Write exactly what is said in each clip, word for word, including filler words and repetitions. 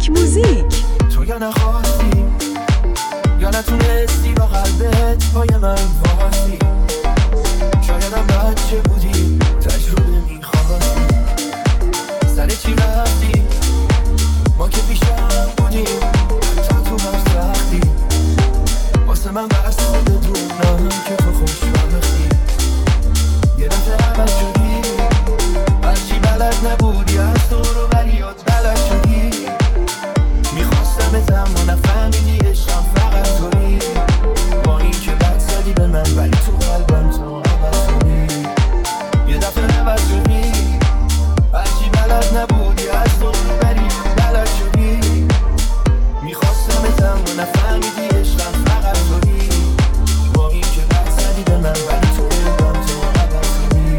ربک موزیک. تو یا نخواستی یا نتونستی با قلبت پای من واستی، شایدم بچه بودی تجربه میخواستی، سر چی رفتی ما که پیشم بودیم حتی تو هر سختی، واسه من بس بدونم که تو خوشبختی، یه دفعه عوض شدی هرچی بلد نبودی از تو رو بریات بلد شدی، میخواستم ازم و نفهمیدی عشقم فقط توی، با این که بد زدی به من ولی تو قلبم تو عوض شدی، یه دفعه عوض شدی هرچی بلد نبودی از تو رو بریات بلد شدی، میخواستم ازم و نفهمیدی عشقم فقط توی، با این که بد زدی به من ولی تو قلبم تو عوض شدی.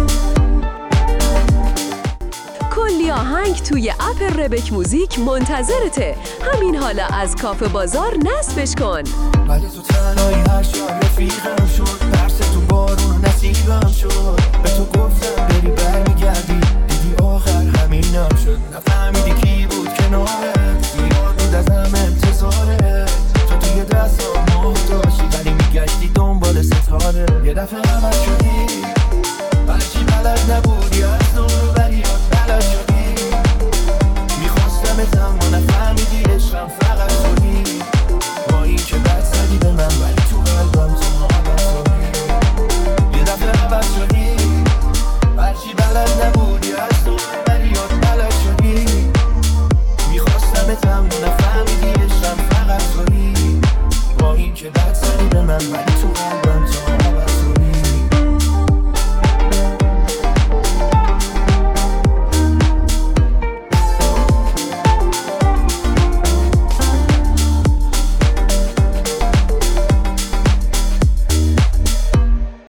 کلی آهنگ توی اپ ربک موزیک منتظرته. همین حالا از کافه بازار نصبش کن. بعد تو تنهایی هر شب رفیقم شد، ترس تو بارون نصیبم شد، به تو گفتم بری برمیگردی دیدی آخر همینم شد، نفهمیدی کی بود کنارت، زیاد بود ازم انتظارت، تو توی دستام محتاشی ولی میگشتی دنبال ستاره، یه دفعه عوض شد